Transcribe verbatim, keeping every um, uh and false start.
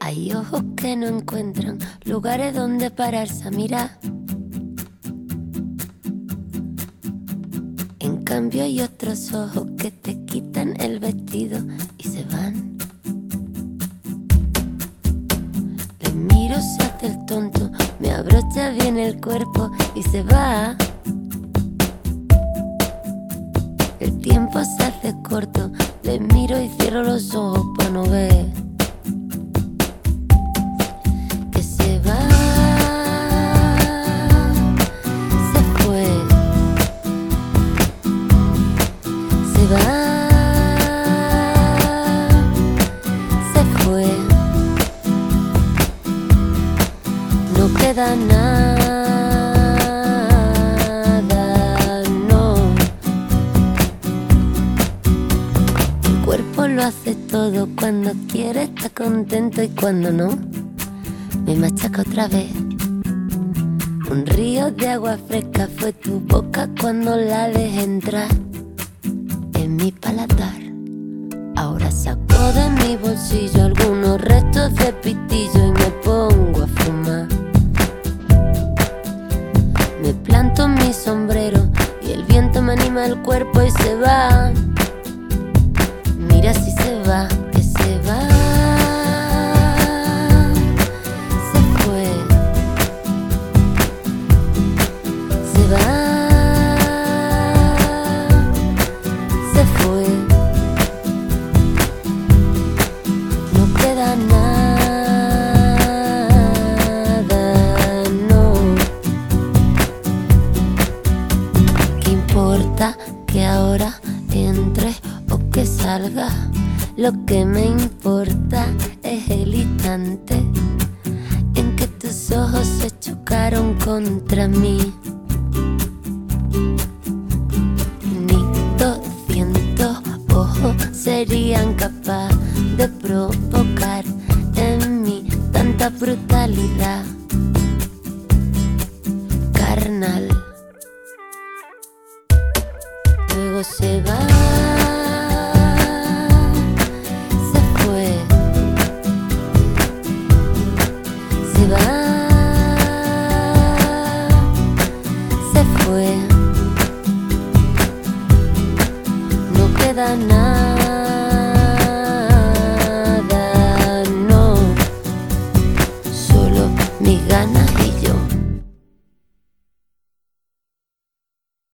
Hay ojos que no encuentran lugares donde pararse a mirar. En cambio hay otros ojos que te quitan el vestido y se van. Le miro, se hace el tonto, me abrocha bien el cuerpo y se va. El tiempo se hace corto, le miro y cierro los ojos para no ver que se va. Se fue, se va, se fue. No queda nada. Lo hace todo, cuando quiere está contento y cuando no, me machaca otra vez. Un río de agua fresca fue tu boca cuando la dejé entrar en mi paladar. Ahora saco de mi bolsillo algunos restos de pitillo y me pongo a fumar. Me planto en mi sombrero y el viento me anima el cuerpo y se va. Mira si se va, que se va. Se fue, se va, se fue. No queda nada, no. ¿Qué importa que ahora entre o que salga? Lo que me importa es el instante en que tus ojos se chocaron contra mí. Ni doscientos ojos serían capaces de provocar en mí tanta brutalidad carnal. Luego se va. Se va, se fue, no queda nada, no, solo mis ganas